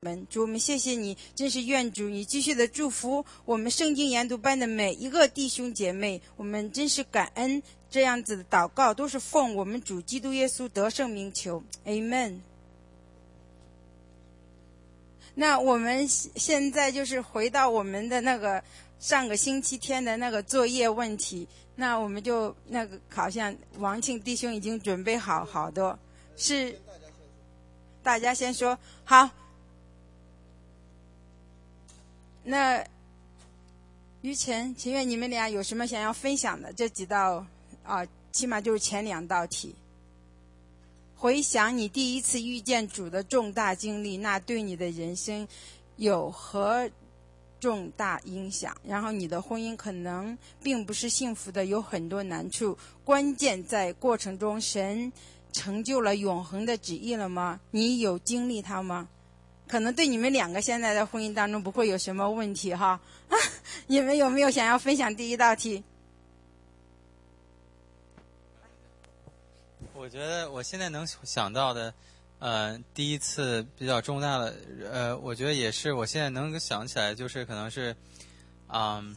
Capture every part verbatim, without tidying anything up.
们。主，我们谢谢你，真是愿主你继续的祝福我们圣经研读班的每一个弟兄姐妹，我们真是感恩。这样子的祷告都是奉我们主基督耶稣得胜名求 Amen。 那我们现在就是回到我们的那个上个星期天的那个作业问题，那我们就那个好像王庆弟兄已经准备好好多，是大家先说好。那于晨、秦月，你们俩有什么想要分享的？这几道啊，起码就是前两道题。回想你第一次遇见主的重大经历，那对你的人生有何重大影响？然后你的婚姻可能并不是幸福的，有很多难处，关键在过程中神成就了永恒的旨意了吗？你有经历它吗？可能对你们两个现在的婚姻当中不会有什么问题哈。啊，你们有没有想要分享第一道题？ 我觉得我现在能想到的，呃，第一次比较重大的，呃，我觉得也是我现在能想起来，就是可能是，嗯，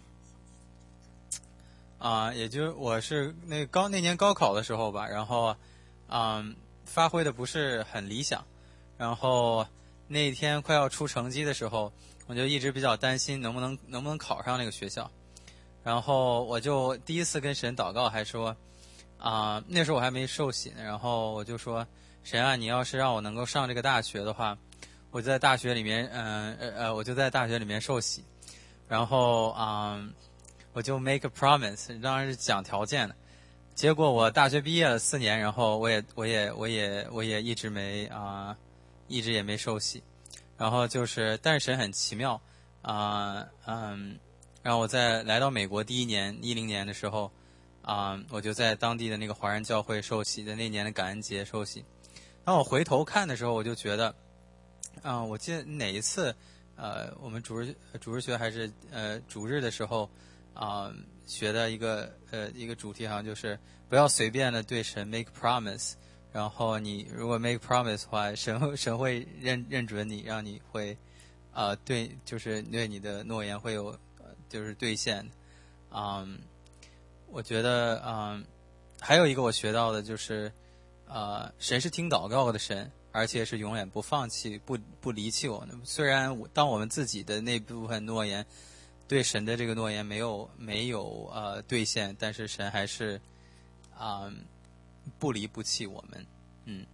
啊、呃，也就是我是那个高那年高考的时候吧，然后，嗯，发挥的不是很理想，然后那天快要出成绩的时候，我就一直比较担心能不能能不能考上那个学校，然后我就第一次跟神祷告，还说。啊、呃，那时候我还没受洗呢，然后我就说，神啊，你要是让我能够上这个大学的话，我就在大学里面，嗯呃呃，我就在大学里面受洗，然后啊、呃，我就 make a promise， 当然是讲条件的。结果我大学毕业了四年，然后我也我也我也我也一直没啊、呃，一直也没受洗，然后就是，但是神很奇妙啊，嗯、呃呃，然后我在来到美国第一年一零年的时候。啊、uh, 我就在当地的那个华人教会受洗的那年的感恩节受洗。当我回头看的时候，我就觉得，啊、uh, 我记得哪一次，呃，我们主日主日学还是呃主日的时候，啊、uh, 学的一个呃一个主题好像就是不要随便的对神 make promise， 然后你如果 make promise 的话，神神会认认准你，让你会，呃对，就是对你的诺言会有，呃、就是兑现，嗯、um,。我觉得，嗯，还有一个我学到的就是，呃，神是听祷告的神，而且是永远不放弃、不不离弃我们。虽然我当我们自己的那部分诺言，对神的这个诺言没有没有呃兑现，但是神还是啊、呃、不离不弃我们，嗯。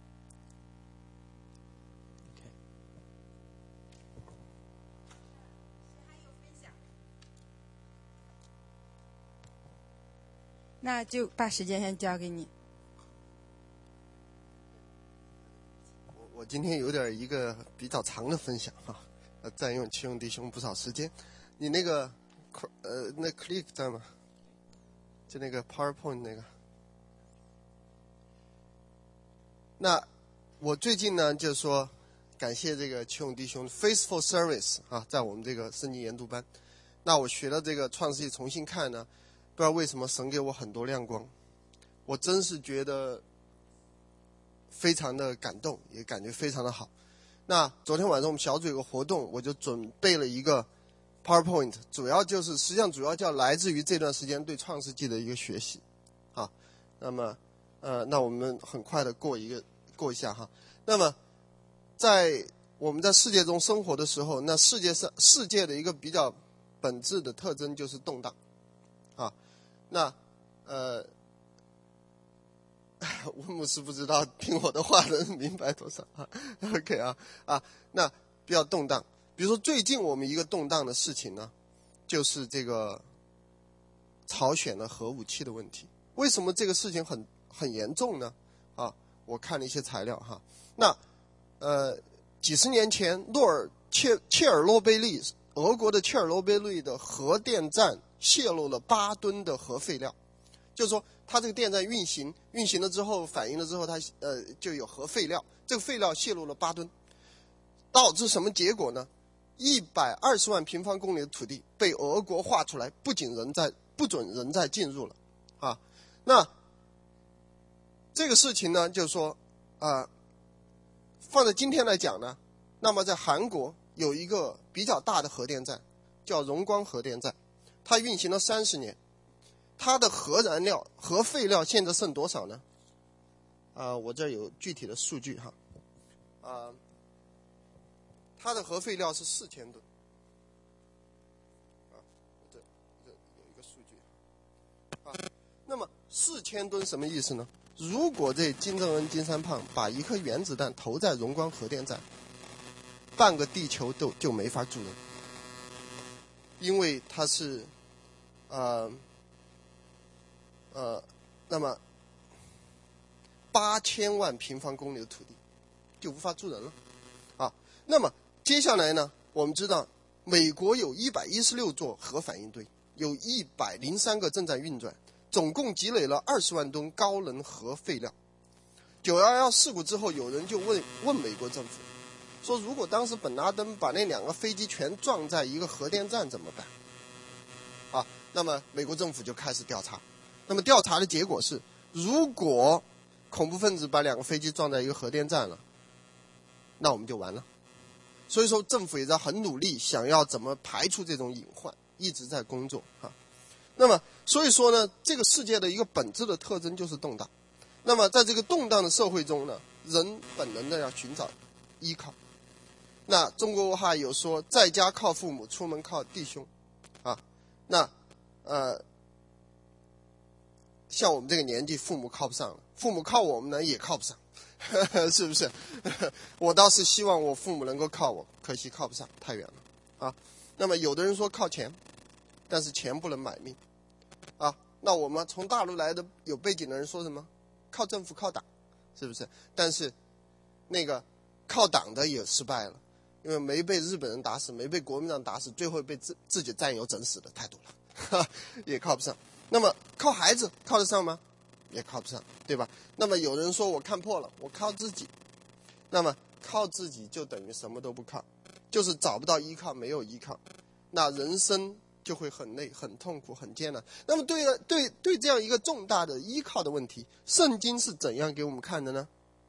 那就把时间先交给你。 我我今天有点一个比较长的分享哈，呃，占用启勇弟兄不少时间。你那个呃那 click 在吗？就那个 PowerPoint 那个。那我最近呢，就是说感谢这个启勇弟兄 faithful service 啊，在我们这个圣经研读班。那我学了这个创世纪重新看呢。不知道为什么神给我很多亮光，我真是觉得非常的感动，也感觉非常的好。那昨天晚上我们小组有个活动，我就准备了一个 PowerPoint， 主要就是实际上主要叫来自于这段时间对创世纪的一个学习啊。那么呃，那我们很快的过一个过一下哈。那么在我们在世界中生活的时候，那世界上世界的一个比较本质的特征就是动荡啊。那，呃，温牧师不知道听我的话能明白多少啊 ？OK 啊啊，那比较动荡。比如说最近我们一个动荡的事情呢，就是这个朝鲜的核武器的问题。为什么这个事情很很严重呢？啊，我看了一些材料哈。那呃，几十年前，诺尔切切尔诺贝利，俄国的切尔诺贝利的核电站。泄露了八吨的核废料，就是说，它这个电站运行，运行了之后，反应了之后，它呃就有核废料，这个废料泄露了八吨，导致什么结果呢？一百二十万平方公里的土地被俄国划出来，不仅人在不准人再进入了，啊，那这个事情呢，就是说啊、呃，放在今天来讲呢，那么在韩国有一个比较大的核电站，叫荣光核电站，它运行了三十年，它的核燃料、核废料现在剩多少呢？啊、呃，我这儿有具体的数据哈，啊、呃，它的核废料是四千吨，啊，这这有一个数据，啊，那么四千吨什么意思呢？如果这金正恩、金三胖把一颗原子弹投在荣光核电站，半个地球都就没法住人，因为它是，呃，呃，那么八千万平方公里的土地就无法住人了，啊，那么接下来呢，我们知道美国有一百一十六座核反应堆，有一百零三个正在运转。总共积累了二十万吨高能核废料。九一一事故之后，有人就问问美国政府，说如果当时本拉登把那两个飞机全撞在一个核电站怎么办？啊，那么美国政府就开始调查。那么调查的结果是，如果恐怖分子把两个飞机撞在一个核电站了，那我们就完了。所以说，政府也在很努力，想要怎么排除这种隐患，一直在工作啊。那么，所以说呢，这个世界的一个本质的特征就是动荡。那么，在这个动荡的社会中呢，人本能的要寻找依靠。那中国文化有说，在家靠父母，出门靠弟兄，啊，那呃，像我们这个年纪，父母靠不上了，父母靠我们呢也靠不上，呵呵，是不是？我倒是希望我父母能够靠我，可惜靠不上，太远了啊。那么，有的人说靠钱，但是钱不能买命。啊，那我们从大陆来的有背景的人说什么？靠政府靠党，是不是？但是那个靠党的也失败了，因为没被日本人打死，没被国民党打死，最后被自自己战友整死的太多了，哈哈，也靠不上。那么靠孩子靠得上吗？也靠不上，对吧？那么有人说我看破了，我靠自己。那么靠自己就等于什么都不靠，就是找不到依靠，没有依靠，那人生就会很累、很痛苦、很艰难。那么对对对这样一个重大的依靠的问题，圣经是怎样给我们看的呢？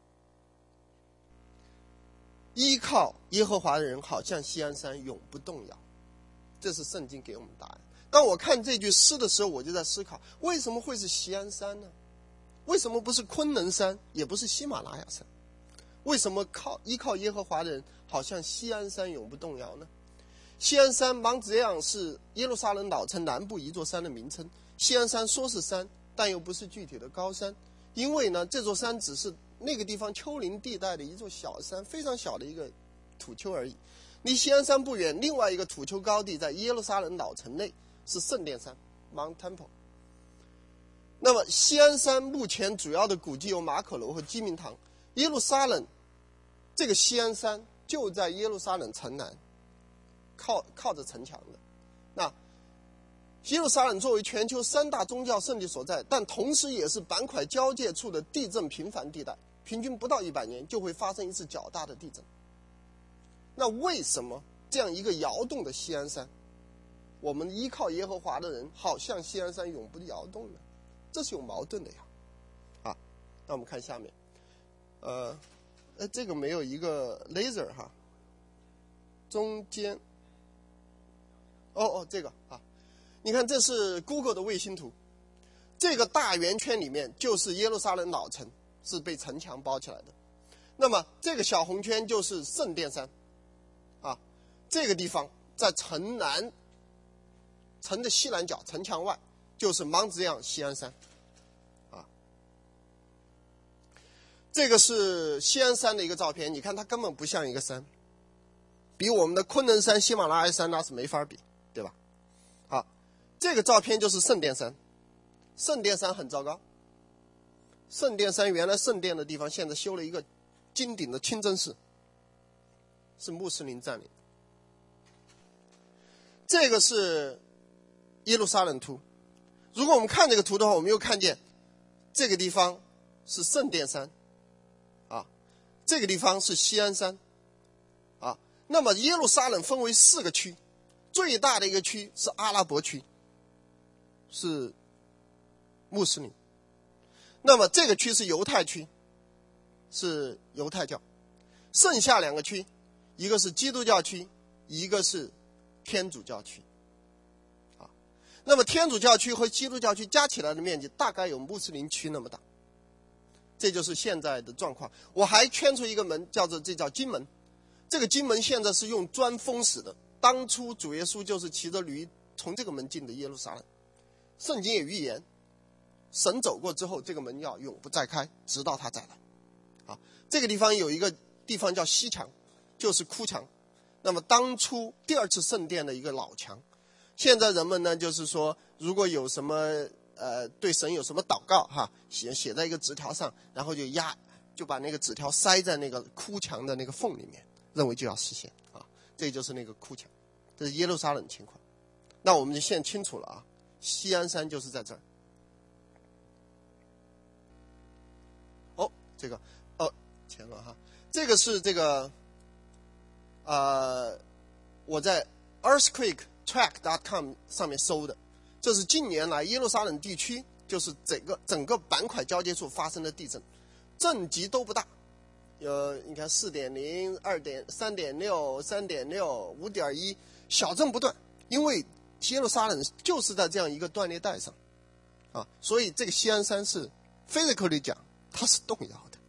依靠耶和华的人好像锡安山永不动摇，这是圣经给我们答案。当我看这句诗的时候，我就在思考，为什么会是锡安山呢？为什么不是昆仑山，也不是喜马拉雅山？为什么靠依靠耶和华的人好像锡安山永不动摇呢？锡安山 Mount Zion 是耶路撒冷老城南部一座山的名称。锡安山说是山，但又不是具体的高山，因为呢，这座山只是那个地方丘陵地带的一座小山，非常小的一个土丘而已。离锡安山不远，另外一个土丘高地在耶路撒冷老城内是圣殿山 Mount Temple。那么锡安山目前主要的古迹有马可楼和鸡鸣堂。耶路撒冷这个锡安山就在耶路撒冷城南。靠靠着城墙的，那耶路撒冷作为全球三大宗教圣地所在，但同时也是板块交界处的地震频繁地带，平均不到一百年就会发生一次较大的地震。那为什么这样一个摇动的锡安山，我们依靠耶和华的人好像锡安山永不摇动呢？这是有矛盾的呀。啊，那我们看下面，呃，呃，这个没有一个 laser 哈，中间。哦哦，这个啊，你看这是 Google 的卫星图，这个大圆圈里面就是耶路撒冷老城，是被城墙包起来的。那么这个小红圈就是圣殿山，啊，这个地方在城南，城的西南角城墙外就是 Mount Zion 锡安山，啊，这个是锡安山的一个照片，你看它根本不像一个山，比我们的昆仑山、喜马拉雅山那是没法比。对吧？好，这个照片就是圣殿山。圣殿山很糟糕。圣殿山原来圣殿的地方，现在修了一个金顶的清真寺，是穆斯林占领的。这个是耶路撒冷图。如果我们看这个图的话，我们又看见这个地方是圣殿山，啊，这个地方是锡安山，啊，那么耶路撒冷分为四个区。最大的一个区是阿拉伯区，是穆斯林。那么这个区是犹太区，是犹太教。剩下两个区，一个是基督教区， 一个是天主教区。啊，那么天主教区和基督教区加起来的面积大概有穆斯林区那么大。这就是现在的状况。我还圈出一个门，叫做这叫金门。这个金门现在是用砖封死的。当初主耶稣就是骑着驴从这个门进的耶路撒冷。圣经也预言，神走过之后，这个门要永不再开，直到他再来。啊，这个地方有一个地方叫西墙，就是哭墙。那么当初第二次圣殿的一个老墙。现在人们呢，就是说，如果有什么呃对神有什么祷告哈，写写在一个纸条上，然后就压就把那个纸条塞在那个哭墙的那个缝里面，认为就要实现啊。这就是那个哭墙，这是耶路撒冷情况。那我们就现在清楚了啊，锡安山就是在这儿。哦，这个哦，前了哈，这个是这个呃我在 earthquake track dot com 上面搜的，这是近年来耶路撒冷地区就是整个整个板块交界处发生的地震，震级都不大，有你看四点零、二点、三点六、三点六、五点一，小震不断，因为耶路撒冷就是在这样一个断裂带上，啊，所以这个锡安山是 physically 讲它是动摇的。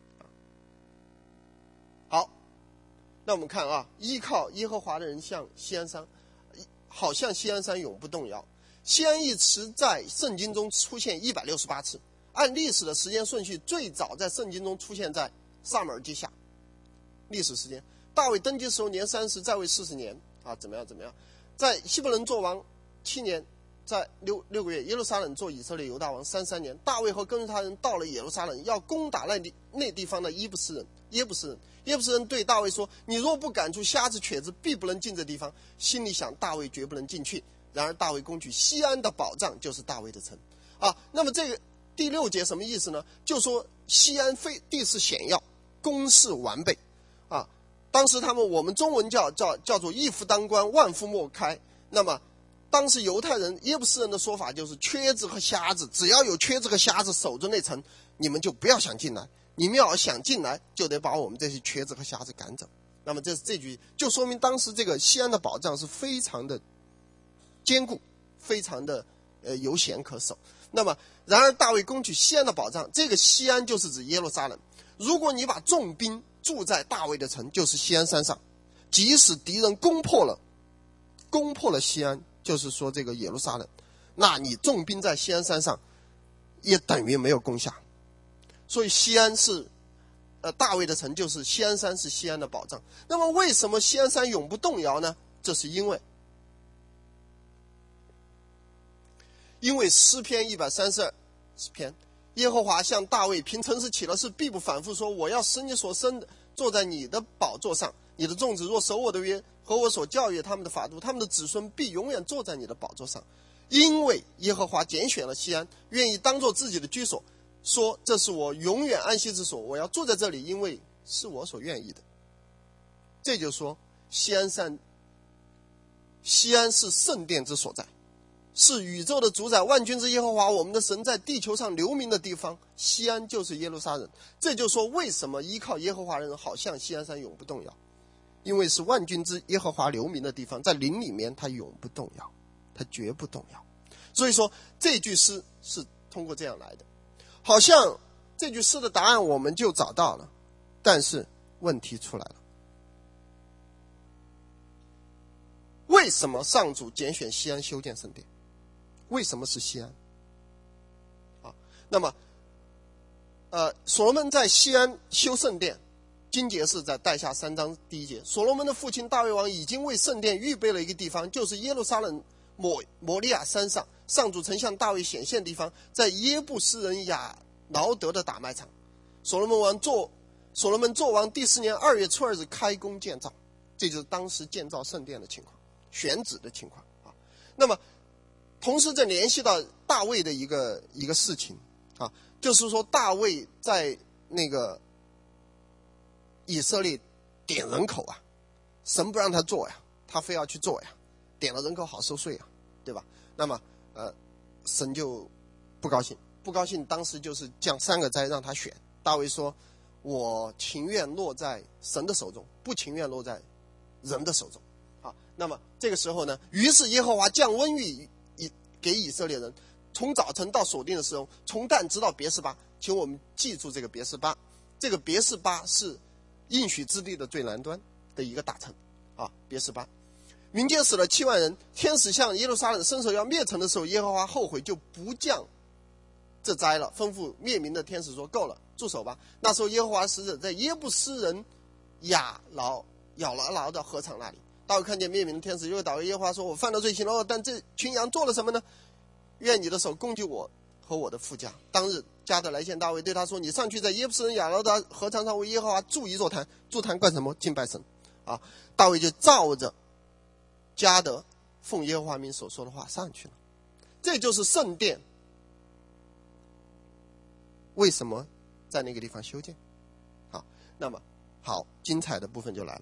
好，那我们看啊，依靠耶和华的人向锡安山，好像锡安山永不动摇。锡安一词在圣经中出现一百六十八次，按历史的时间顺序，最早在圣经中出现在撒母耳记下。历史时间，大卫登基的时候年三十，在位四十年啊，怎么样怎么样？在希伯伦做王七年，在六六个月，耶路撒冷做以色列犹大王三三年。大卫和跟随他人到了耶路撒冷，要攻打那地那地方的伊布斯人、耶布斯人。耶布斯人对大卫说：“你若不赶出瞎子、瘸子，必不能进这地方。”心里想，大卫绝不能进去。然而大卫攻取西安的保障，就是大卫的城。啊，那么这个第六节什么意思呢？就说西安非地势险要，工事完备。啊，当时他们我们中文叫叫叫做一夫当关，万夫莫开。那么当时犹太人耶布斯人的说法就是瘸子和瞎子，只要有瘸子和瞎子守着那城，你们就不要想进来。你们要想进来，就得把我们这些瘸子和瞎子赶走。那么这这句就说明当时这个西安的保障是非常的坚固，非常的呃有险可守。那么然而大卫攻取西安的保障，这个西安就是指耶路撒冷。如果你把重兵驻在大卫的城，就是西安山上，即使敌人攻破了攻破了西安，就是说这个耶路撒冷，那你重兵在西安山上也等于没有攻下。所以西安是呃大卫的城，就是西安山是西安的保障。那么为什么西安山永不动摇呢？这是因为因为诗篇一百三十二篇，耶和华向大卫凭诚实起了誓，必不反复说，我要使你所生的坐在你的宝座上，你的众子若守我的约和我所教育他们的法度，他们的子孙必永远坐在你的宝座上。因为耶和华拣选了西安，愿意当作自己的居所，说这是我永远安息之所，我要住在这里，因为是我所愿意的。这就说西安山，西安是圣殿之所在，是宇宙的主宰万军之耶和华我们的神在地球上留名的地方。西安就是耶路撒冷。这就说为什么依靠耶和华人好像西安山永不动摇，因为是万军之耶和华留名的地方，在灵里面它永不动摇，它绝不动摇。所以说这句诗是通过这样来的。好像这句诗的答案我们就找到了，但是问题出来了，为什么上主拣选西安修建圣殿？为什么是西安？啊，那么呃，所罗门在西安修圣殿，经节是在带下三章第一节，所罗门的父亲大卫王已经为圣殿预备了一个地方，就是耶路撒冷摩摩利亚山上，上主曾向大卫显现的地方，在耶布斯人亚劳德的打麦场。所罗门王做所罗门做王第四年二月初二日开工建造，这就是当时建造圣殿的情况，选址的情况啊。那么同时这联系到大卫的一个一个事情啊，就是说大卫在那个以色列点人口啊，神不让他做呀，他非要去做呀，点了人口好收税啊，对吧？那么呃，神就不高兴，不高兴，当时就是降三个灾让他选。大卫说：“我情愿落在神的手中，不情愿落在人的手中。” 好，那么这个时候呢，于是耶和华降瘟疫以给以色列人，从早晨到锁定的时候，从但直到别是巴。请我们记住这个别是巴，这个别是巴是应许之地的最南端的一个大城啊，别是巴。民间死了七万人，天使向耶路撒冷伸手要灭城的时候，耶和华后悔，就不降这灾了，吩咐灭民的天使说：“够了，住手吧。”那时候耶和华使者在耶布斯人亚劳亚劳劳的禾场那里，大卫看见灭民的天使，又祷告耶和华说：“我犯了罪行了，但这群羊做了什么呢？愿你的手攻击我和我的父家。”当日加得来见大卫，对他说：“你上去在耶布斯人亚劳的禾场上为耶和华筑一座坛，筑坛干什么？敬拜神。”啊，大卫就照着加得奉耶和华名所说的话上去了。这就是圣殿为什么在那个地方修建。好，那么好，精彩的部分就来了。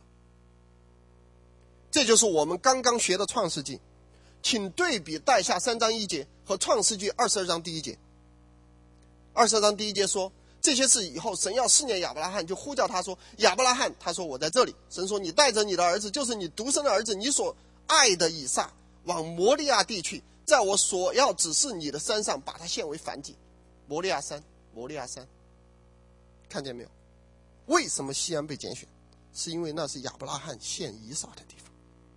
这就是我们刚刚学的创世纪，请对比带下三章一节和创世纪二十二章第一节。二十二章第一节说，这些事以后，神要试验亚伯拉罕，就呼叫他说：“亚伯拉罕。”他说：“我在这里。”神说：“你带着你的儿子，就是你独生的儿子，你所爱的以撒，往摩利亚地去，在我所要指示你的山上，把它献为燔祭。”摩利亚山，摩利亚山，看见没有？为什么西安被拣选？是因为那是亚伯拉罕献以撒的地方。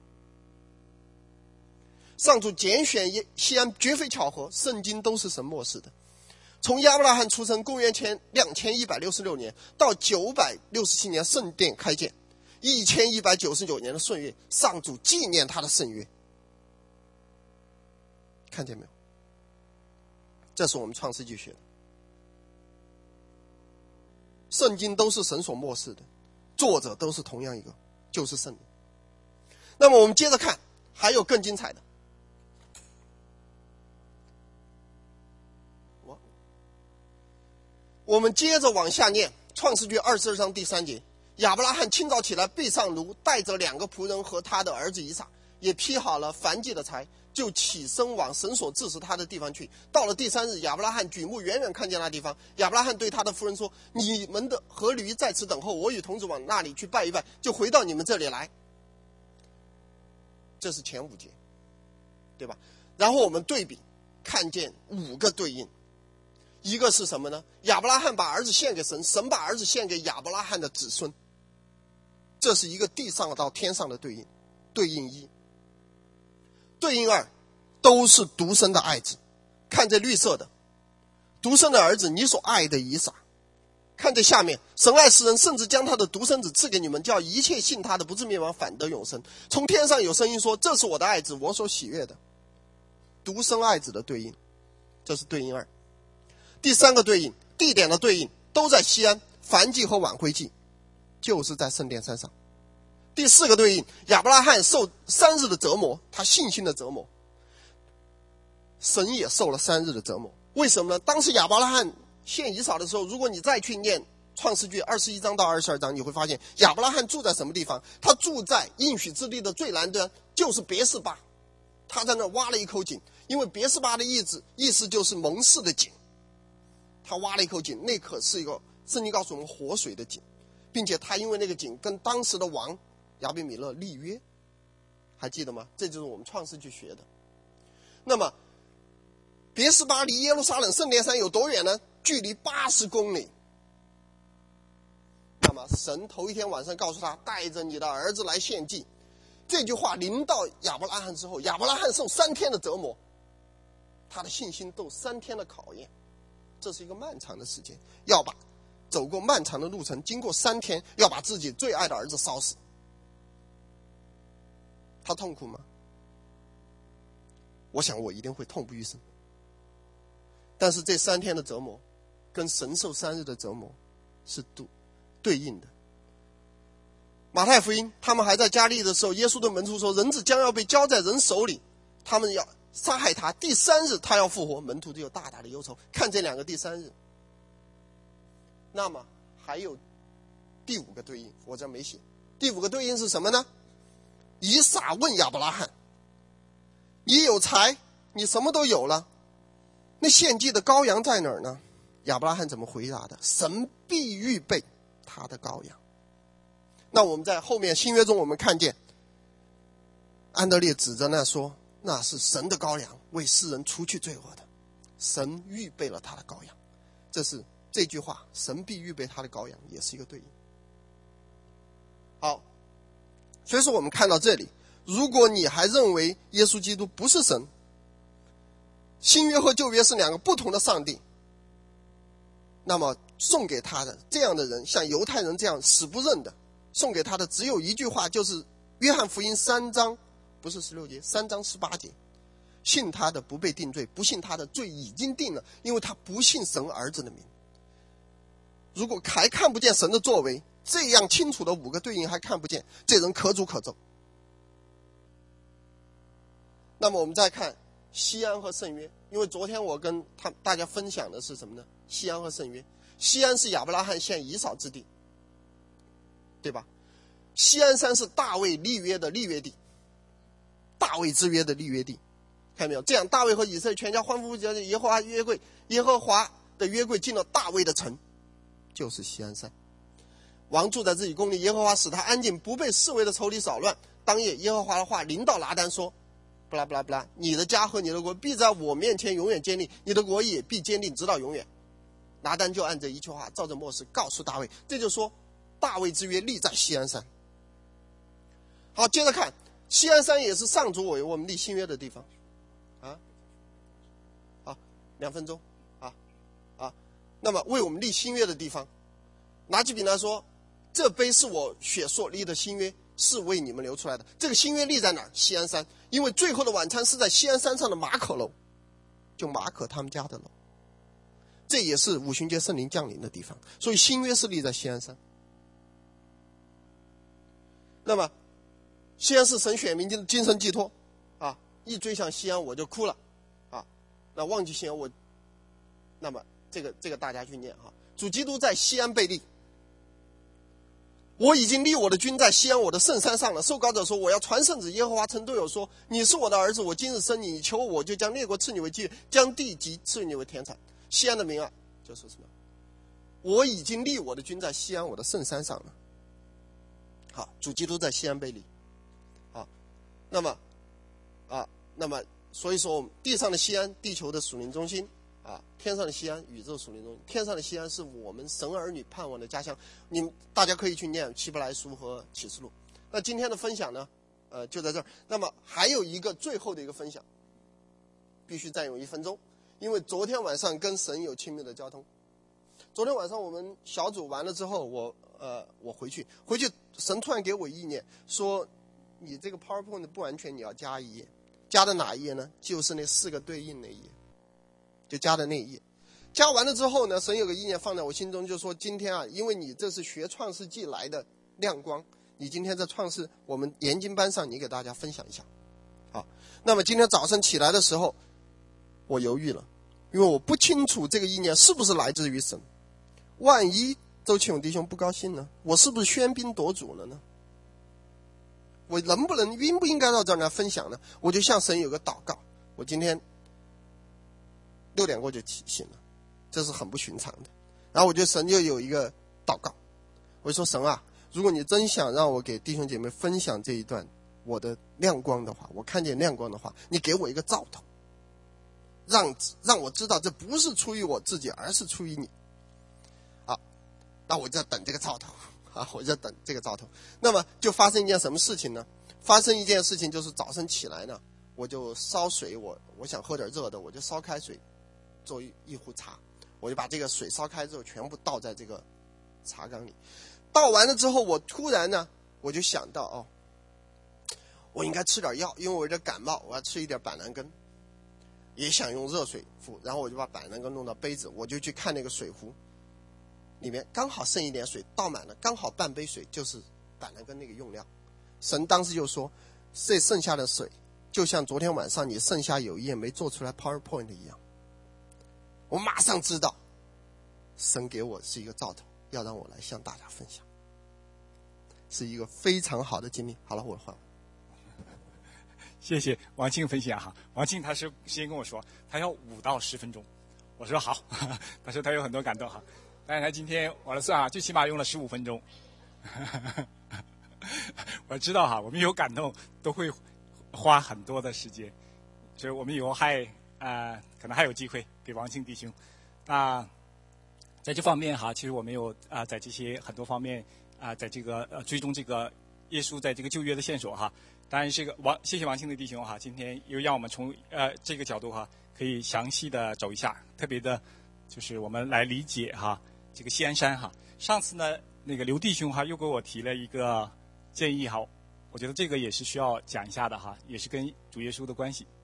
上主拣选西安绝非巧合，圣经都是神默示的。从亚伯拉罕出生，公元前两千一百六十六年到九百六十七年圣殿开建，一千一百九十九年的岁月，上主纪念他的圣约。看见没有？这是我们创世纪学的。圣经都是神所默示的，作者都是同样一个，就是圣灵。那么我们接着看，还有更精彩的。我们接着往下念，创世纪二十二章第三节，亚伯拉罕清早起来，背上炉，带着两个仆人和他的儿子以撒，也劈好了燔祭的柴，就起身往神所指示他的地方去。到了第三日，亚伯拉罕举目远远看见那地方，亚伯拉罕对他的夫人说：“你们的和驴在此等候，我与童子往那里去拜一拜，就回到你们这里来。”这是前五节，对吧？然后我们对比，看见五个对应。一个是什么呢？亚伯拉罕把儿子献给神，神把儿子献给亚伯拉罕的子孙。这是一个地上到天上的对应。对应一，对应二，都是独生的爱子。看这绿色的，独生的儿子，你所爱的以撒。看这下面，神爱世人，甚至将他的独生子赐给你们，叫一切信他的不至灭亡，反得永生。从天上有声音说：“这是我的爱子，我所喜悦的。”独生爱子的对应，这是对应二。第三个对应，地点的对应，都在西安，燔祭和晚会祭就是在圣殿山上。第四个对应，亚伯拉罕受三日的折磨，他信心的折磨，神也受了三日的折磨。为什么呢？当时亚伯拉罕献以撒的时候，如果你再去念创世纪二十一章到二十二章，你会发现亚伯拉罕住在什么地方？他住在应许之地的最南端，就是别是巴。他在那挖了一口井，因为别是巴的意思意思就是蒙氏的井。他挖了一口井，那可是一个圣经告诉我们活水的井，并且他因为那个井跟当时的王亚比米勒立约，还记得吗？这就是我们创世纪学的。那么别是巴离耶路撒冷圣殿山有多远呢？距离八十公里。那么神头一天晚上告诉他，带着你的儿子来献祭。这句话临到亚伯拉罕之后，亚伯拉罕受三天的折磨，他的信心受三天的考验。这是一个漫长的时间，要把走过漫长的路程，经过三天，要把自己最爱的儿子烧死。他痛苦吗？我想我一定会痛不欲生。但是这三天的折磨跟神受三日的折磨是对应的。马太福音，他们还在加利的时候，耶稣对门徒说，人子将要被交在人手里，他们要杀害他，第三日他要复活，门徒就有大大的忧愁。看这两个第三日。那么还有第五个对应，我这没写。第五个对应是什么呢？以撒问亚伯拉罕，你有财，你什么都有了，那献祭的羔羊在哪儿呢？亚伯拉罕怎么回答的？神必预备他的羔羊。那我们在后面新约中我们看见安德烈指着那说，那是神的羔羊，为世人除去罪恶的，神预备了他的羔羊。这是这句话，神必预备他的羔羊，也是一个对应。好，所以说我们看到这里，如果你还认为耶稣基督不是神，新约和旧约是两个不同的上帝，那么送给他的这样的人，像犹太人这样死不认的，送给他的只有一句话，就是约翰福音三章，不是十六节，三章十八节，信他的不被定罪，不信他的罪已经定了，因为他不信神儿子的名。如果还看不见神的作为，这样清楚的五个对应还看不见，这人可诅可咒。那么我们再看西安和圣约，因为昨天我跟他大家分享的是什么呢？西安和圣约。西安是亚伯拉罕献以扫之地，对吧？西安山是大卫立约的立约地，大卫之约的立约地，看到没有？这样大卫和以色列全家欢呼，耶和华约柜，耶和华的约柜进了大卫的城，就是西安山。王住在自己宫里，耶和华使他安静，不被四围的仇敌扰乱。当夜耶和华的话临到拿单说，不啦不啦不啦，你的家和你的国必在我面前永远坚立，你的国也必坚定直到永远。拿单就按这一句话照着默示告诉大卫，这就说大卫之约立在西安山。好，接着看西安山也是上主为我们立新约的地方啊。好，两分钟啊啊，那么为我们立新约的地方，拿起笔来说，这杯是我血所立的新约，是为你们流出来的。这个新约立在哪儿？西安山，因为最后的晚餐是在西安山上的马可楼，就马可他们家的楼，这也是五旬节圣灵降临的地方，所以新约是立在西安山。那么西安是神选民的精神寄托啊，一追想西安我就哭了啊，那忘记西安我，那么这个这个大家去念哈。主基督在西安被立，我已经立我的君在西安我的圣山上了。受膏者说，我要传圣旨，耶和华曾对我说，你是我的儿子，我今日生你，你求我，我就将列国赐你为基业，将地极赐你为田产。西安的名啊，就是什么？我已经立我的君在西安我的圣山上了。好，主基督在西安被立。好，那么啊，那么所以说，地上的西安，地球的属灵中心。啊，天上的西安，宇宙属灵中心。天上的西安是我们神儿女盼望的家乡。你们大家可以去念希伯来书和启示录。那今天的分享呢，呃，就在这儿。那么还有一个最后的一个分享，必须占用一分钟，因为昨天晚上跟神有亲密的交通。昨天晚上我们小组完了之后，我呃我回去回去，神突然给我意念说，你这个 PowerPoint 不完全，你要加一页，加的哪一页呢？就是那四个对应那一页。就加的那一页，加完了之后呢，神有个意念放在我心中，就说今天啊，因为你这是学创世纪来的亮光，你今天在创世我们研经班上，你给大家分享一下。好，那么今天早上起来的时候，我犹豫了，因为我不清楚这个意念是不是来自于神。万一周启勇弟兄不高兴呢，我是不是喧宾夺主了呢？我能不能应不应该到这儿来分享呢？我就向神有个祷告，我今天六点过就起醒了，这是很不寻常的。然后我就神就有一个祷告，我就说神啊，如果你真想让我给弟兄姐妹分享这一段我的亮光的话，我看见亮光的话，你给我一个兆头，让让我知道这不是出于我自己，而是出于你。啊，那我就在等这个兆头啊，我就在等这个兆头。那么就发生一件什么事情呢？发生一件事情就是早晨起来呢，我就烧水，我我想喝点热的，我就烧开水。做一一壶茶，我就把这个水烧开之后全部倒在这个茶缸里。倒完了之后，我突然呢，我就想到哦，我应该吃点药，因为我有点感冒，我要吃一点板蓝根，也想用热水敷。然后我就把板蓝根弄到杯子，我就去看那个水壶，里面刚好剩一点水，倒满了，刚好半杯水就是板蓝根那个用量。神当时就说，这剩下的水就像昨天晚上你剩下有一页没做出来 PowerPoint 一样。我马上知道神给我是一个兆头，要让我来向大家分享，是一个非常好的经历。好了，我换。 谢谢王庆分享哈。王庆他是先跟我说他要五到十分钟，我说好，他说他有很多感动哈，但是他今天我来算啊，最起码用了十五分钟。我知道哈，我们有感动都会花很多的时间，所以我们以后还呃可能还有机会给王庆弟兄。那在这方面哈，其实我们有啊、呃、在这些很多方面啊、呃，在这个呃追踪这个耶稣在这个旧约的线索哈。当然，这个王谢谢王庆的弟兄哈，今天又让我们从呃这个角度哈，可以详细的走一下，特别的，就是我们来理解哈这个锡安山哈。上次呢，那个刘弟兄哈又给我提了一个建议哈，我觉得这个也是需要讲一下的哈，也是跟主耶稣的关系，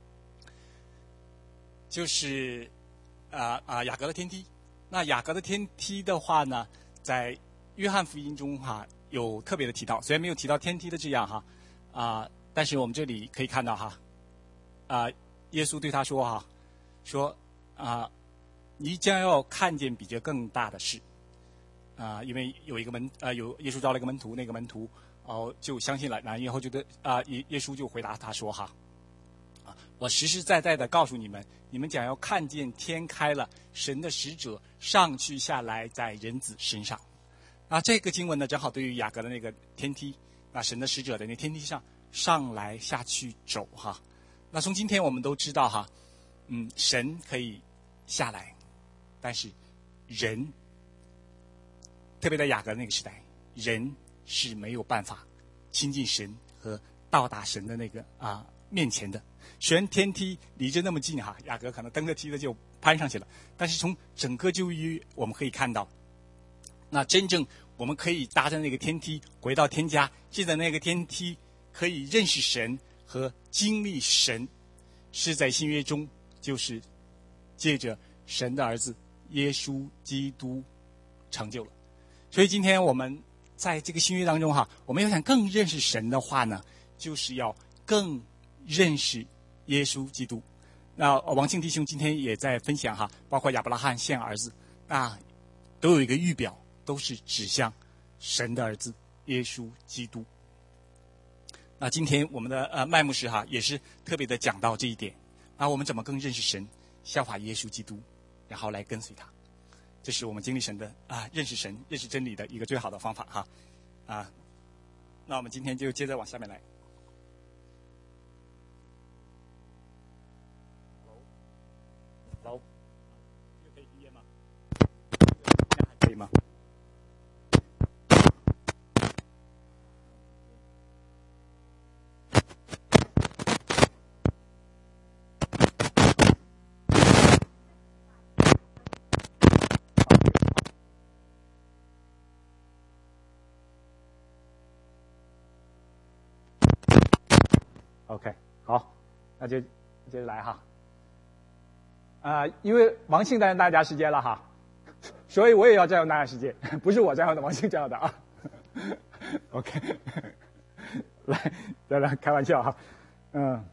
就是啊啊、呃、雅各的天梯。那雅各的天梯的话呢，在约翰福音中哈有特别的提到，虽然没有提到天梯的字样哈。啊、呃！但是我们这里可以看到哈，啊、呃，耶稣对他说哈，说啊、呃，你将要看见比这更大的事，啊、呃，因为有一个门啊、呃，有耶稣招了一个门徒，那个门徒哦、呃、就相信了，然后就对啊耶耶稣就回答他说哈，啊，我实实在在的告诉你们，你们将要看见天开了，神的使者上去下来在人子身上，啊，这个经文呢正好对于雅各的那个天梯。那神的使者在那天梯上上来下去走哈，那从今天我们都知道哈，嗯，神可以下来，但是人，特别在雅各那个时代，人是没有办法亲近神和到达神的那个啊面前的。虽然天梯离着那么近哈，雅各可能蹬着梯子就攀上去了，但是从整个旧约我们可以看到，那真正我们可以搭着那个天梯回到天家，借着那个天梯可以认识神和经历神，是在新约中，就是借着神的儿子耶稣基督成就了。所以今天我们在这个新约当中哈，我们要想更认识神的话呢，就是要更认识耶稣基督。那王庆弟兄今天也在分享哈，包括亚伯拉罕献儿子，那都有一个预表，都是指向神的儿子耶稣基督。那今天我们的呃麦牧师哈也是特别的讲到这一点。那我们怎么更认识神，效法耶稣基督，然后来跟随他，这是我们经历神的啊认识神、认识真理的一个最好的方法哈啊。那我们今天就接着往下面来。楼，这个可以毕业吗？这样还可以吗？OK， 好，那就接着来哈。啊、呃，因为王庆占用大家时间了哈，所以我也要占用大家时间，不是我占用的，王庆占用的啊。OK， 来，再来开玩笑哈，嗯。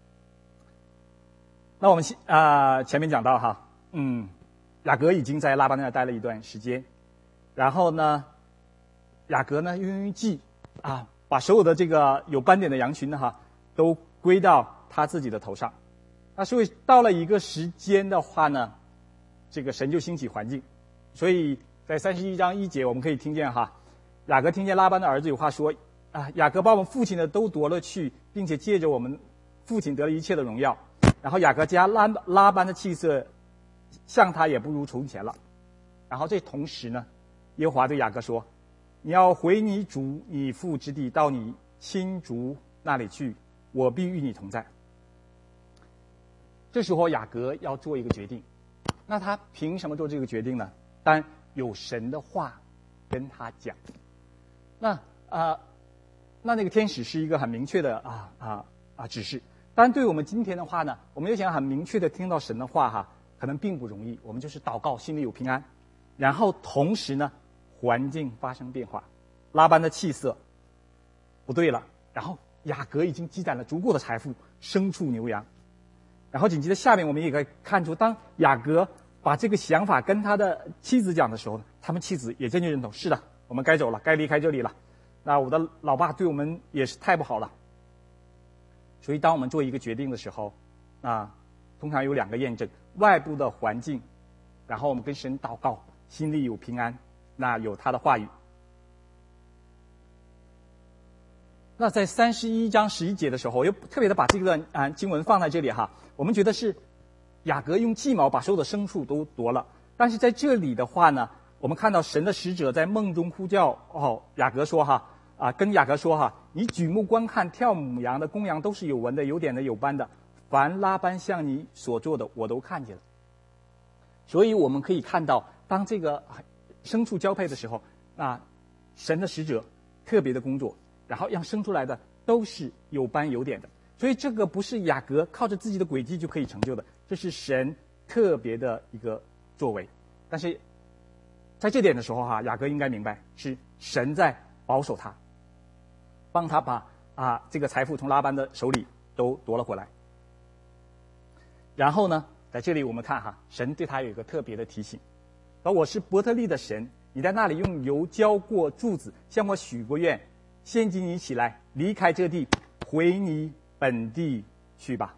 那我们啊、呃、前面讲到哈，嗯，雅各已经在拉班那儿待了一段时间，然后呢，雅各呢用用计啊，把所有的这个有斑点的羊群呢哈。都归到他自己的头上，那所以到了一个时间的话呢，这个神就兴起环境，所以在三十一章一节我们可以听见哈，雅各听见拉班的儿子有话说啊，雅各把我们父亲的都夺了去，并且借着我们父亲得了一切的荣耀，然后雅各家拉拉班的气色像他也不如从前了，然后这同时呢，耶和华对雅各说，你要回你主你父之地，到你亲族那里去，我必与你同在。这时候雅各要做一个决定，那他凭什么做这个决定呢？当然有神的话跟他讲。那啊、呃，那那个天使是一个很明确的啊啊啊指示。当然对我们今天的话呢，我们又想很明确的听到神的话哈，可能并不容易。我们就是祷告，心里有平安，然后同时呢，环境发生变化，拉班的气色不对了，然后雅各已经积攒了足够的财富，牲畜牛羊。然后紧接着下面我们也可以看出，当雅各把这个想法跟他的妻子讲的时候呢，他们妻子也坚决认同，是的，我们该走了，该离开这里了。那我的老爸对我们也是太不好了。所以当我们做一个决定的时候，啊，通常有两个验证：外部的环境，然后我们跟神祷告，心里有平安，那有他的话语。 那在三十一章十一节的时候，又特别的把这个啊经文放在这里哈，我们觉得是雅各用计谋把所有的牲畜都夺了，但是在这里的话呢，我们看到神的使者在梦中呼叫哦，雅各说哈啊，跟雅各说哈，你举目观看，跳母羊的公羊都是有纹的、有点的、有斑的，凡拉班向你所做的，我都看见了。所以我们可以看到，当这个牲畜交配的时候，啊，神的使者特别的工作，然后让生出来的都是有斑有点的。所以这个不是雅各靠着自己的诡计就可以成就的，这是神特别的一个作为。但是在这点的时候哈，雅各应该明白是神在保守他，帮他把啊这个财富从拉班的手里都夺了回来。然后呢，在这里我们看哈，神对他有一个特别的提醒，说我是伯特利的神，你在那里用油浇过柱子，向我许过愿，现今你起来，离开这地，回你本地去吧。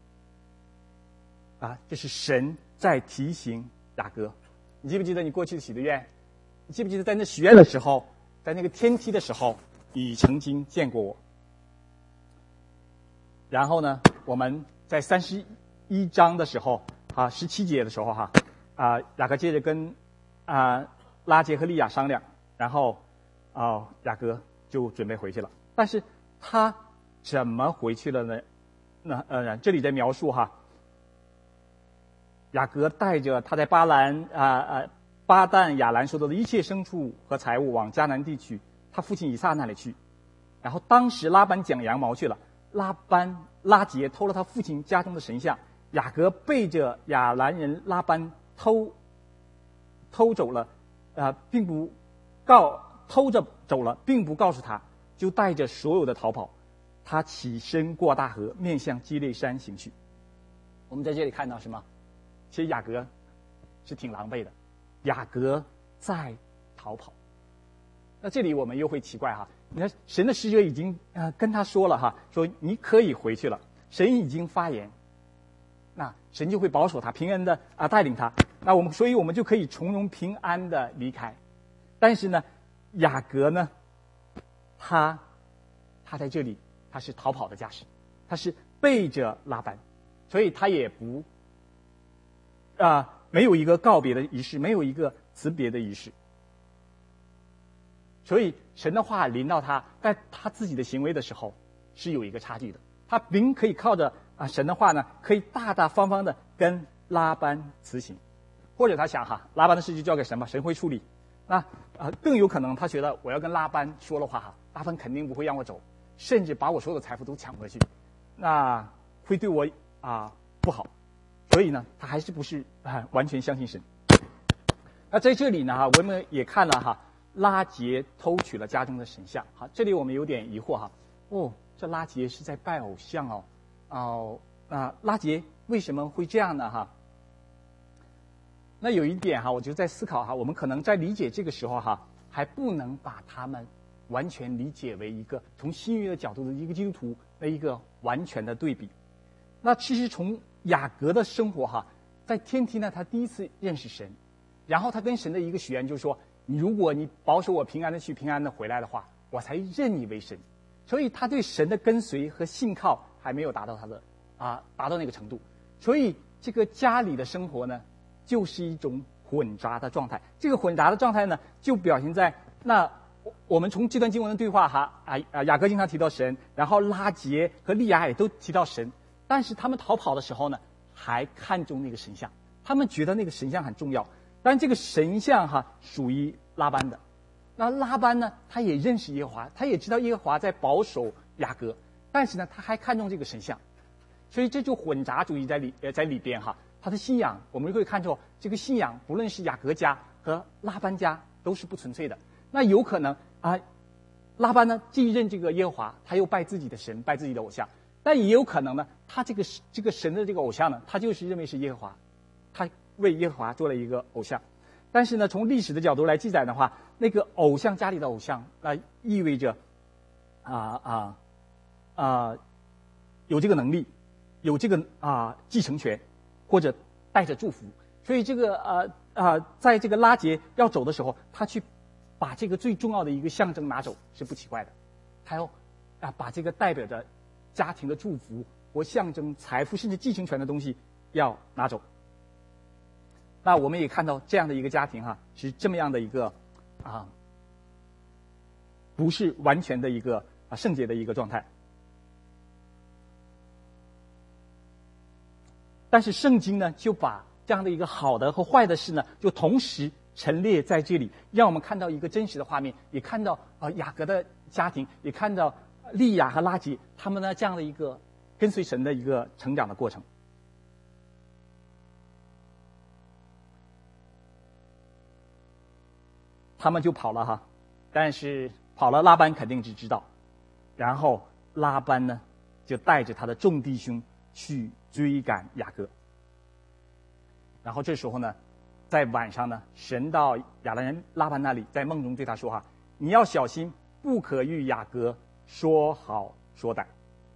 啊，这是神在提醒雅各。你记不记得你过去的许的愿？你记不记得在那许愿的时候，在那个天梯的时候，你曾经见过我？然后呢，我们在三十一章的时候啊，十七节的时候哈啊，雅各接着跟啊拉结和利亚商量，然后啊雅各就准备回去了。但是他怎么回去了呢？那呃，这里在描述哈，雅各带着他在巴兰啊啊巴旦亚兰收到的一切牲畜和财物往迦南地去，他父亲以撒那里去。然后当时拉班讲羊毛去了，拉班拉结偷了他父亲家中的神像，雅各背着亚兰人拉班偷偷走了，呃，并不告偷着走了，并不告诉他，就带着所有的逃跑。他起身过大河，面向基列山行去。我们在这里看到什么？其实雅各是挺狼狈的，雅各在逃跑。那这里我们又会奇怪哈，你看神的使者已经呃跟他说了哈，说你可以回去了，神已经发言，那神就会保守他，平安的啊带领他。那我们所以我们就可以从容平安的离开。但是呢，雅各呢，他他在这里他是逃跑的架势，他是背着拉班，所以他也不啊、呃、没有一个告别的仪式，没有一个辞别的仪式。所以神的话临到他，在他自己的行为的时候是有一个差距的。他明可以靠着啊神的话呢，可以大大方方的跟拉班辞行，或者他想哈，拉班的事就交给神吧，神会处理。那啊、呃、更有可能他觉得我要跟拉班说的话哈，拉班肯定不会让我走，甚至把我所有的财富都抢回去，那会对我啊、呃、不好。所以呢，他还是不是啊、呃、完全相信神。那在这里呢哈，我们也看了哈。拉结偷取了家中的神像，好，这里我们有点疑惑哈。哦，这拉结是在拜偶像哦，哦，啊，拉结为什么会这样呢？哈，那有一点哈，我就在思考哈，我们可能在理解这个时候哈，还不能把他们完全理解为一个从新约的角度的一个基督徒的一个完全的对比。那其实从雅各的生活哈，在天梯呢，他第一次认识神，然后他跟神的一个许愿就是说，如果你保守我平安的去，平安的回来的话，我才认你为神。所以他对神的跟随和信靠还没有达到他的啊达到那个程度。所以这个家里的生活呢，就是一种混杂的状态。这个混杂的状态呢，就表现在那我们从这段经文的对话哈啊啊雅各经常提到神，然后拉结和利亚也都提到神，但是他们逃跑的时候呢，还看重那个神像，他们觉得那个神像很重要。但这个神像哈属于拉班的，那拉班呢，他也认识耶和华，他也知道耶和华在保守雅各，但是呢，他还看重这个神像，所以这就混杂主义在里呃在里边哈。他的信仰我们会看出，这个信仰不论是雅各家和拉班家都是不纯粹的。那有可能啊、呃，拉班呢既认这个耶和华，他又拜自己的神，拜自己的偶像，但也有可能呢，他这个这个神的这个偶像呢，他就是认为是耶和华，他为耶和华做了一个偶像。但是呢，从历史的角度来记载的话，那个偶像家里的偶像，那、呃、意味着啊啊啊有这个能力，有这个啊、呃、继承权，或者带着祝福。所以这个呃啊、呃，在这个拉结要走的时候，他去把这个最重要的一个象征拿走是不奇怪的。他要啊把这个代表着家庭的祝福或象征财富甚至继承权的东西要拿走。那我们也看到这样的一个家庭哈、啊，是这么样的一个啊，不是完全的一个啊圣洁的一个状态。但是圣经呢，就把这样的一个好的和坏的事呢，就同时陈列在这里，让我们看到一个真实的画面，也看到啊、呃、雅各的家庭，也看到利亚和拉结他们呢这样的一个跟随神的一个成长的过程。他们就跑了哈，但是跑了拉班肯定是知道，然后拉班呢就带着他的众弟兄去追赶雅各。然后这时候呢，在晚上呢，神到亚兰人拉班那里，在梦中对他说哈，你要小心，不可与雅各说好说歹。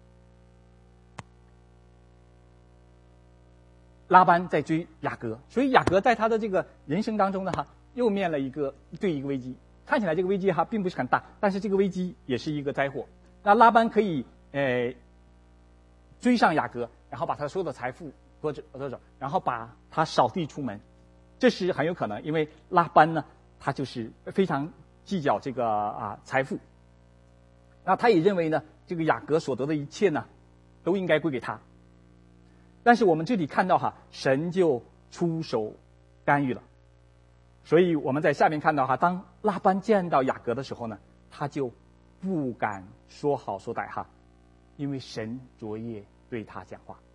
拉班在追雅各，所以雅各在他的这个人生当中呢哈，又面了一个对一个危机。看起来这个危机哈并不是很大，但是这个危机也是一个灾祸。那拉班可以呃追上雅各，然后把他所有的财富夺走夺走，然后把他扫地出门，这是很有可能，因为拉班呢他就是非常计较这个啊财富。那他也认为呢，这个雅各所得的一切呢都应该归给他。但是我们这里看到哈，神就出手干预了。所以我们在下面看到哈，当拉班见到雅各的时候呢，他就不敢说好说歹哈，因为神昨夜对他讲话。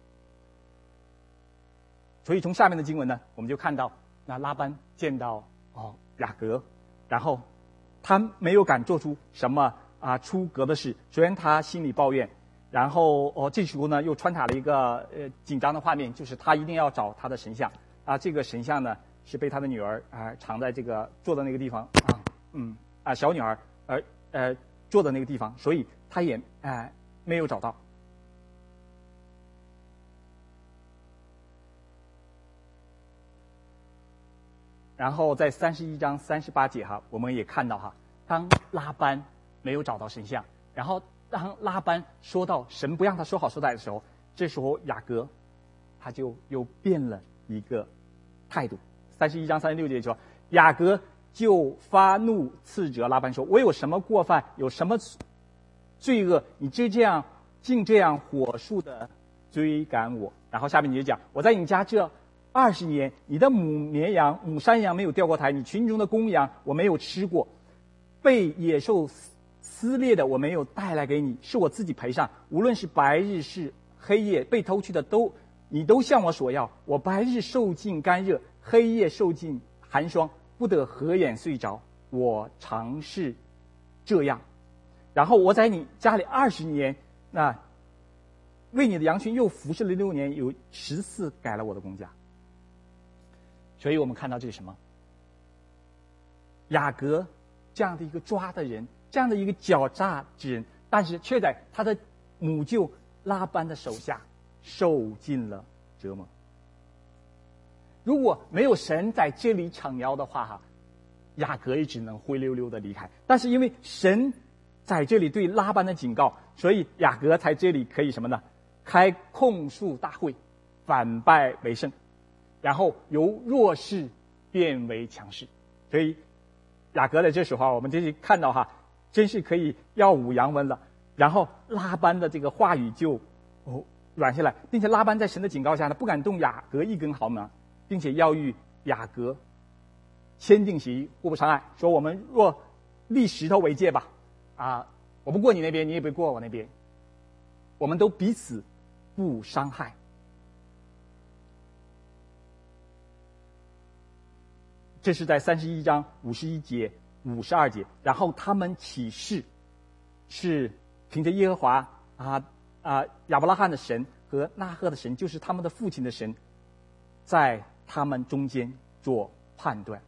所以从下面的经文呢，我们就看到那拉班见到哦雅各，然后他没有敢做出什么啊出格的事，虽然他心里抱怨，然后哦这时候呢又穿插了一个呃紧张的画面，就是他一定要找他的神像啊，这个神像呢是被他的女儿啊、呃、藏在这个坐的那个地方啊，嗯啊小女儿呃呃坐的那个地方，所以他也啊、呃、没有找到。然后在三十一章三十八节哈，我们也看到哈，当拉班没有找到神像，然后当拉班说到神不让他说好说歹的时候，这时候雅各他就又变了一个态度。三十一章三十六节说，雅各就发怒斥责拉班说，我有什么过犯，有什么罪恶，你就这样竟这样火速的追赶我。然后下面你就讲，我在你家这二十年，你的母绵羊母山羊没有掉过胎，你群中的公羊我没有吃过，被野兽撕裂的我没有带来给你，是我自己赔上，无论是白日是黑夜，被偷去的都你都向我索要，我白日受尽干热，黑夜受尽寒霜，不得合眼睡着，我常是这样。然后我在你家里二十年，那为你的羊群又服侍了六年，有十次改了我的工价。所以我们看到这是什么？雅各这样的一个抓的人，这样的一个狡诈之人，但是却在他的母舅拉班的手下受尽了折磨。如果没有神在这里撑腰的话哈，雅各也只能灰溜溜的离开。但是因为神在这里对拉班的警告，所以雅各在这里可以什么呢？开控诉大会，反败为胜，然后由弱势变为强势。所以雅各在这时候我们这里看到哈，真是可以耀武扬威了。然后拉班的这个话语就哦软下来，并且拉班在神的警告下呢，不敢动雅各一根毫毛，并且要与雅各签订协议，互不伤害，说我们若立石头为界吧，啊，我不过你那边，你也不过我那边，我们都彼此不伤害。这是在三十一章五十一节、五十二节。然后他们起誓，是凭着耶和华啊啊亚伯拉罕的神和纳赫的神，就是他们的父亲的神，在他们中间做判断。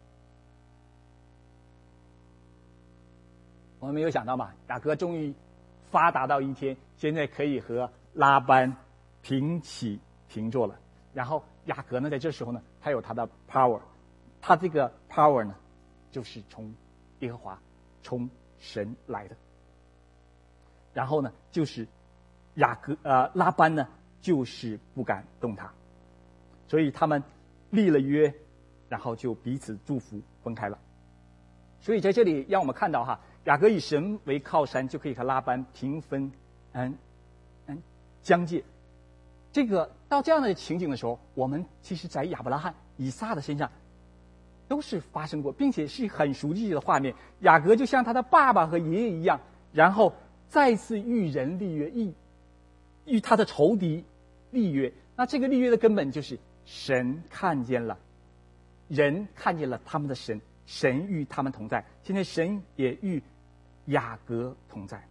我们没有想到嘛，雅各终于发达到一天，现在可以和拉班平起平坐了。然后雅各呢，在这时候呢，他有他的 power， 他这个 power 呢，就是从耶和华、从神来的。 然后呢，就是雅各呃拉班呢，就是不敢动他，所以他们立了约，然后就彼此祝福，分开了。所以在这里让我们看到哈，雅各以神为靠山，就可以和拉班平分嗯嗯疆界。这个到这样的情景的时候，我们其实在亚伯拉罕、以撒的身上都是发生过，并且是很熟悉的画面。雅各就像他的爸爸和爷爷一样，然后再次与人立约，与与他的仇敌立约。那这个立约的根本就是神看见了，人看见了他们的神，神与他们同在。现在神也与雅各同在。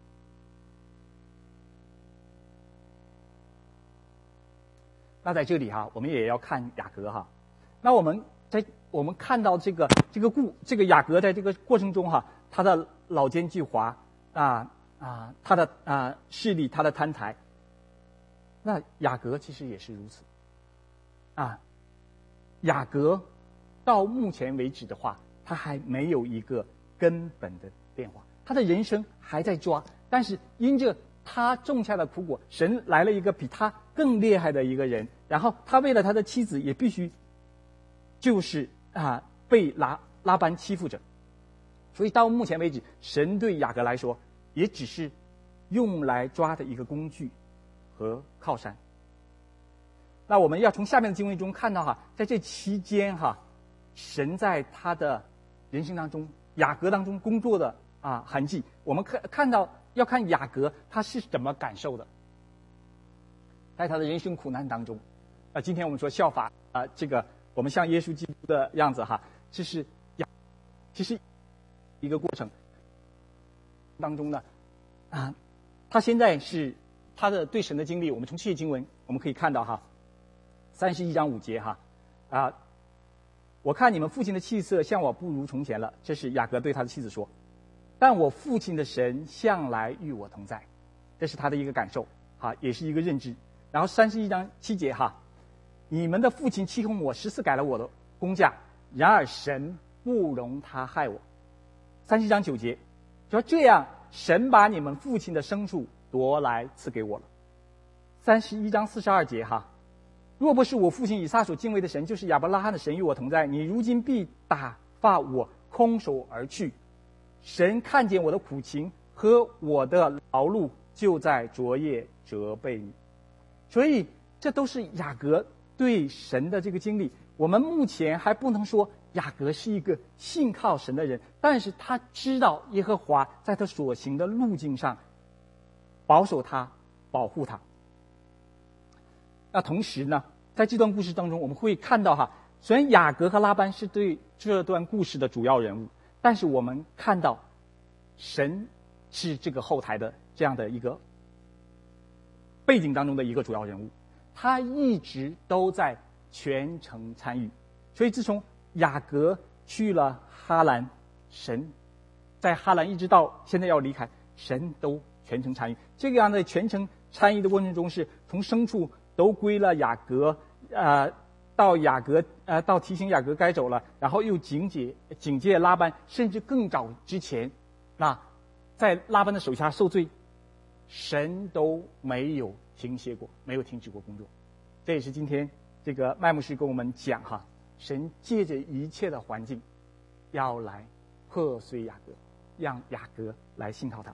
那在这里哈，我们也要看雅各哈。那我们在我们看到这个这个故这个雅各在这个过程中哈，他的老奸巨猾啊啊，他的啊势力，他的贪财。那雅各其实也是如此啊。雅各到目前为止的话，他还没有一个根本的变化，他的人生还在抓，但是因着他种下的苦果，神来了一个比他更厉害的一个人，然后他为了他的妻子也必须就是啊被拉拉班欺负着，所以到目前为止，神对雅各来说也只是用来抓的一个工具和靠山。那我们要从下面的经文中看到哈，在这期间哈，神在他的人生当中，雅各当中工作的啊痕迹，我们看看到要看雅各他是怎么感受的，在他的人生苦难当中，啊，今天我们说效法啊，这个我们像耶稣基督的样子哈，这是雅，其实一个过程当中呢，啊，他现在是他的对神的经历，我们从这些经文我们可以看到哈，三十一章五节哈，啊，我看你们父亲的气色像我不如从前了，这是雅各对他的妻子说。但我父亲的神向来与我同在，这是他的一个感受，哈，也是一个认知。然后三十一章七节哈，你们的父亲欺哄我，十次改了我的工价，然而神不容他害我。三十章九节，说这样，神把你们父亲的牲畜夺来赐给我了。三十一章四十二节哈，若不是我父亲以撒所敬畏的神，就是亚伯拉罕的神与我同在，你如今必打发我空手而去。神看见我的苦情和我的劳碌，就在昨夜责备你。所以这都是雅各对神的这个经历。我们目前还不能说雅各是一个信靠神的人，但是他知道耶和华在他所行的路径上保守他，保护他。那同时呢，在这段故事当中，我们会看到哈，虽然雅各和拉班是对这段故事的主要人物，但是我们看到神是这个后台的这样的一个背景当中的一个主要人物，他一直都在全程参与。所以自从雅各去了哈兰，神在哈兰一直到现在要离开，神都全程参与。这个样的全程参与的过程中，是从牲畜都归了雅各，呃到雅各呃到提醒雅各该走了，然后又警戒警戒拉班，甚至更早之前，那在拉班的手下受罪，神都没有停歇过，没有停止过工作。这也是今天这个麦牧师跟我们讲哈，神借着一切的环境，要来破碎雅各，让雅各来信靠他。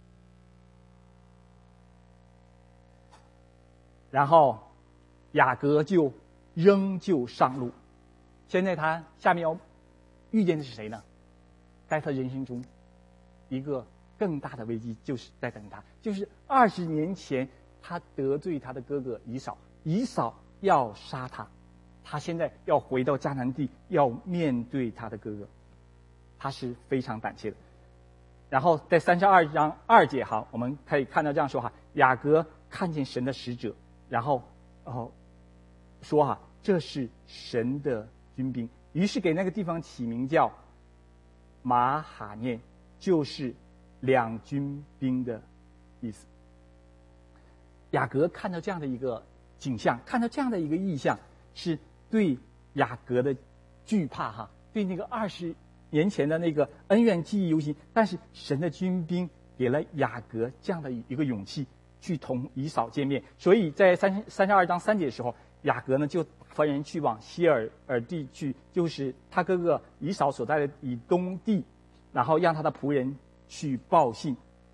然后雅各就仍旧上路。现在他下面要遇见的是谁呢？在他人生中一个更大的危机就是在等他，就是二十年前他得罪他的哥哥以扫，以扫要杀他，他现在要回到迦南地，要面对他的哥哥，他是非常胆怯的。然后在三十二章二节哈，我们可以看到这样说哈，雅各看见神的使者，然后哦说哈，这是神的军兵，于是给那个地方起名叫马哈念，就是两军兵的意思。雅各看到这样的一个景象，看到这样的一个意象，是对雅各的惧怕哈，对那个二十年前的那个恩怨记忆犹新。但是神的军兵给了雅各这样的一个勇气，去同以扫见面。所以在三三十二章三节的时候，雅各呢就打发人去往西尔尔地去，就是他哥哥以扫所在的以东地，然后让他的仆人去报信。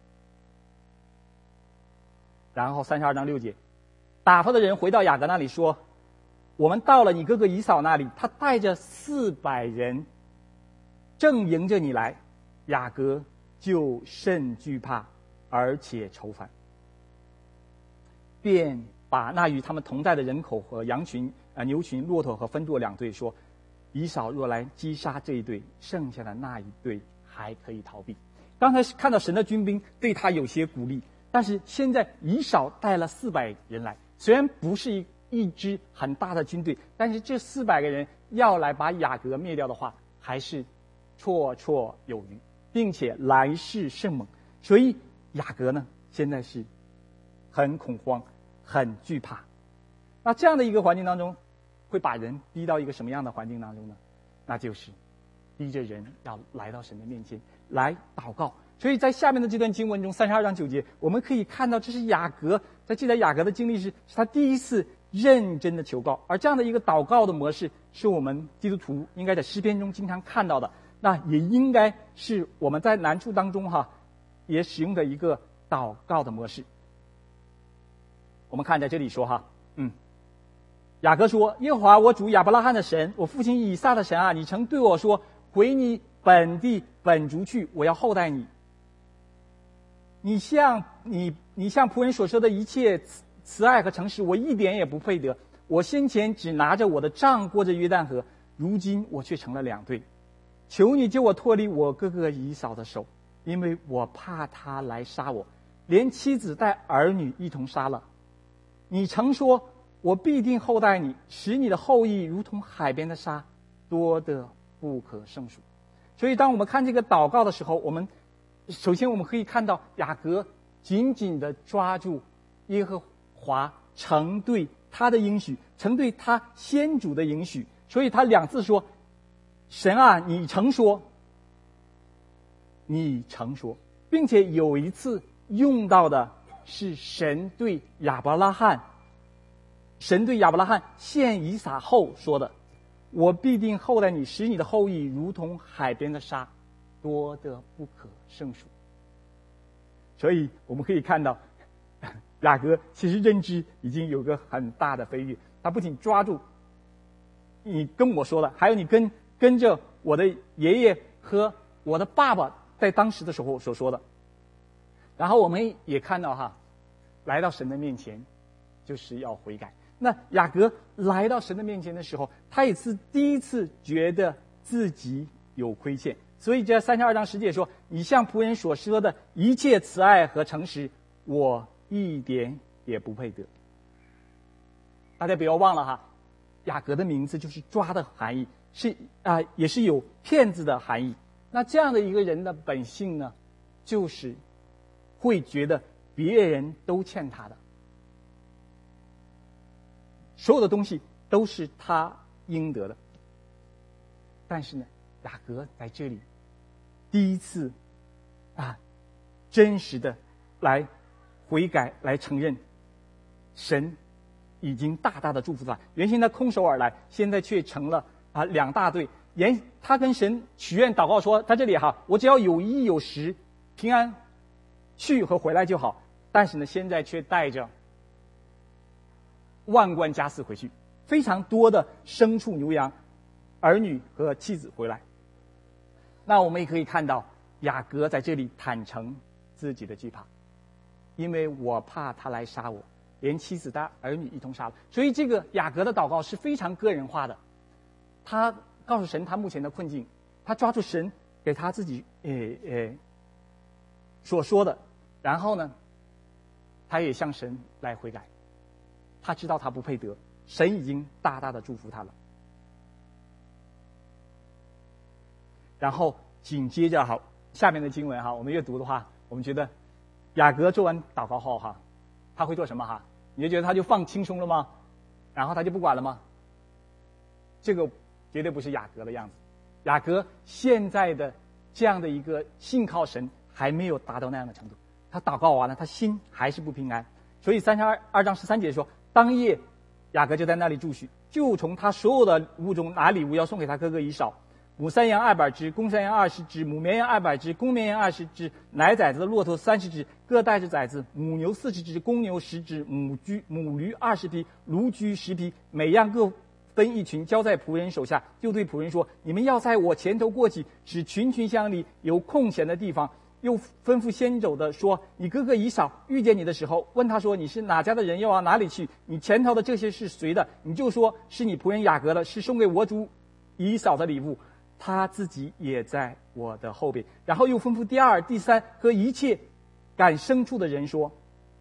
然后三十二章六节，打发的人回到雅各那里说，我们到了你哥哥以扫那里，他带着四百人正迎着你来，雅各就甚惧怕，而且愁烦，便把那与他们同在的人口和羊群、啊、呃、牛群、骆驼和分作两队，说，以扫若来击杀这一队，剩下的那一队还可以逃避。刚才看到神的军兵对他有些鼓励，但是现在以扫带了四百人来，虽然不是一一支很大的军队，但是这四百个人要来把雅各灭掉的话，还是绰绰有余，并且来势甚猛。所以雅各呢，现在是很恐慌，很惧怕。那这样的一个环境当中，会把人逼到一个什么样的环境当中呢？那就是逼着人要来到神的面前来祷告。所以在下面的这段经文中，三十二章九节，我们可以看到，这是雅各在记载雅各的经历是，是他第一次认真的求告，而这样的一个祷告的模式，是我们基督徒应该在诗篇中经常看到的，那也应该是我们在难处当中哈，也使用的一个祷告的模式。我们看在这里说哈，嗯，雅各说，耶和华我主亚伯拉罕的神，我父亲以撒的神啊，你曾对我说，回你本地本族去，我要厚待你。你向你你向仆人所说的一切慈慈爱和诚实，我一点也不配得。我先前只拿着我的杖过着约旦河，如今我却成了两队。求你救我脱离我哥哥以扫的手，因为我怕他来杀我，连妻子带儿女一同杀了。你曾说，我必定厚待你，使你的后裔如同海边的沙，多得不可胜数。所以当我们看这个祷告的时候，我们首先我们可以看到雅各紧紧地抓住耶和华曾对他的应许，曾对他先祖的应许，所以他两次说，神啊，你曾说，你曾说，并且有一次用到的是神对亚伯拉罕神对亚伯拉罕献以撒后说的，我必定厚待你，使你的后裔如同海边的沙，多得不可胜数。所以我们可以看到，雅各其实认知已经有个很大的飞跃，他不仅抓住你跟我说的，还有你跟跟着我的爷爷和我的爸爸在当时的时候所说的。然后我们也看到哈，来到神的面前就是要悔改。那雅各来到神的面前的时候，他也是第一次觉得自己有亏欠，所以这三十二章十节说，你向仆人所说的一切慈爱和诚实，我一点也不配得。大家不要忘了哈，雅各的名字就是抓的含义，是啊、呃，也是有骗子的含义。那这样的一个人的本性呢，就是会觉得别人都欠他的，所有的东西都是他应得的。但是呢，雅各在这里第一次啊，真实的来悔改，来承认神已经大大的祝福他。原先他空手而来，现在却成了啊两大队。原他跟神许愿祷告说，在这里哈，我只要有衣有食，平安去和回来就好。但是呢，现在却带着万贯家私回去，非常多的牲畜牛羊、儿女和妻子回来。那我们也可以看到，雅各在这里坦诚自己的惧怕，因为我怕他来杀我，连妻子带儿女一同杀了。所以这个雅各的祷告是非常个人化的，他告诉神他目前的困境，他抓住神给他自己呃呃所说的，然后呢，他也向神来悔改。他知道他不配得，神已经大大的祝福他了。然后紧接着哈，下面的经文哈，我们阅读的话，我们觉得雅各做完祷告后哈，他会做什么哈？你就觉得他就放轻松了吗？然后他就不管了吗？这个绝对不是雅各的样子。雅各现在的这样的一个信靠神， 还没有达到那样的程度。他祷告完了，他心还是不平安。所以三十二二章十三节说，当夜雅各就在那里住宿，就从他所有的物中拿礼物要送给他哥哥以扫。母山羊二百只，公山羊二十只，母绵羊二百只，公绵羊二十只，奶崽子的骆驼三十只，各带着崽子；母牛四十只，公牛十只，母驹母驴二十匹，驴驹十匹，每样各分一群，交在仆人手下。就对仆人说：你们要在我前头过去，使群群相离，有空闲的地方。又吩咐先走的说：你哥哥以扫遇见你的时候，问他说：你是哪家的人，要往哪里去？你前头的这些是谁的？你就说是你仆人雅各的，是送给我主以扫的礼物。他自己也在我的后边。然后又吩咐第二、第三和一切赶牲畜的人说：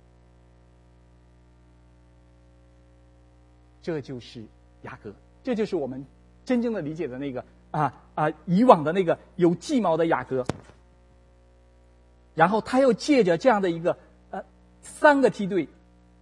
这就是雅各，这就是我们真正的理解的那个啊啊以往的那个有计谋的雅各。然后他又借着这样的一个呃三个梯队，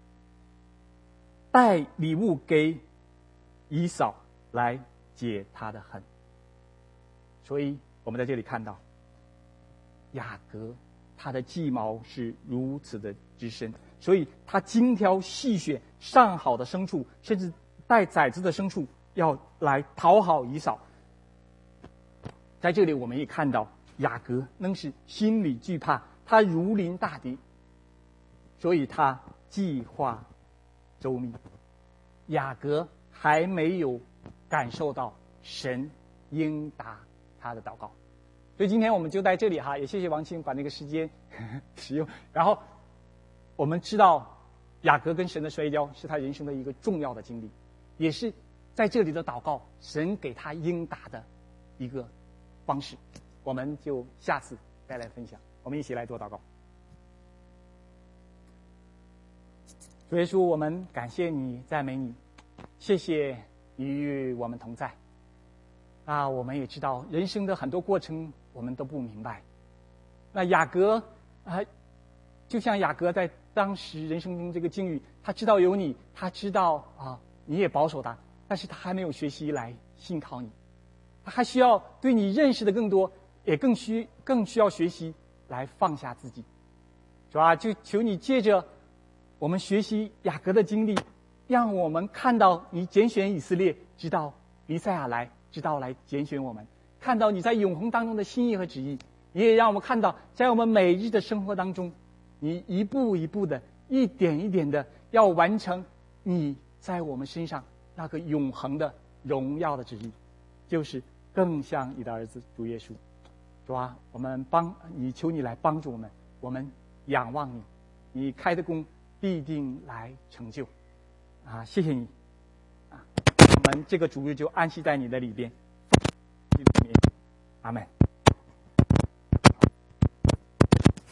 带礼物给以扫来解他的恨。所以我们在这里看到雅各他的计谋是如此的之深，所以他精挑细选上好的牲畜，甚至带崽子的牲畜，要来讨好以扫。在这里我们也看到雅各仍是心里惧怕，他如临大敌，所以他计划周密。雅各还没有感受到神应答他的祷告，所以今天我们就在这里哈，也谢谢王清把那个时间呵呵使用。然后我们知道雅各跟神的摔跤是他人生的一个重要的经历，也是在这里的祷告神给他应答的一个方式。我们就下次再来分享，我们一起来做祷告。主耶稣，我们感谢你，赞美你，谢谢你与我们同在。啊，我们也知道人生的很多过程我们都不明白。那雅各啊，就像雅各在当时人生中这个境遇，他知道有你，他知道啊你也保守他，但是他还没有学习来信靠你，他还需要对你认识的更多，也更需更需要学习来放下自己。主啊，就求你借着我们学习雅各的经历，让我们看到你拣选以色列，直到弥赛亚来，直到来拣选我们，看到你在永恒当中的心意和旨意。你也让我们看到，在我们每日的生活当中，你一步一步的，一点一点的，要完成你在我们身上那个永恒的荣耀的旨意，就是更像你的儿子主耶稣。主啊，我们帮你，求你来帮助我们，我们仰望你，你开的工必定来成就。啊，谢谢你，啊，我们这个主日就安息在你的里边。阿们。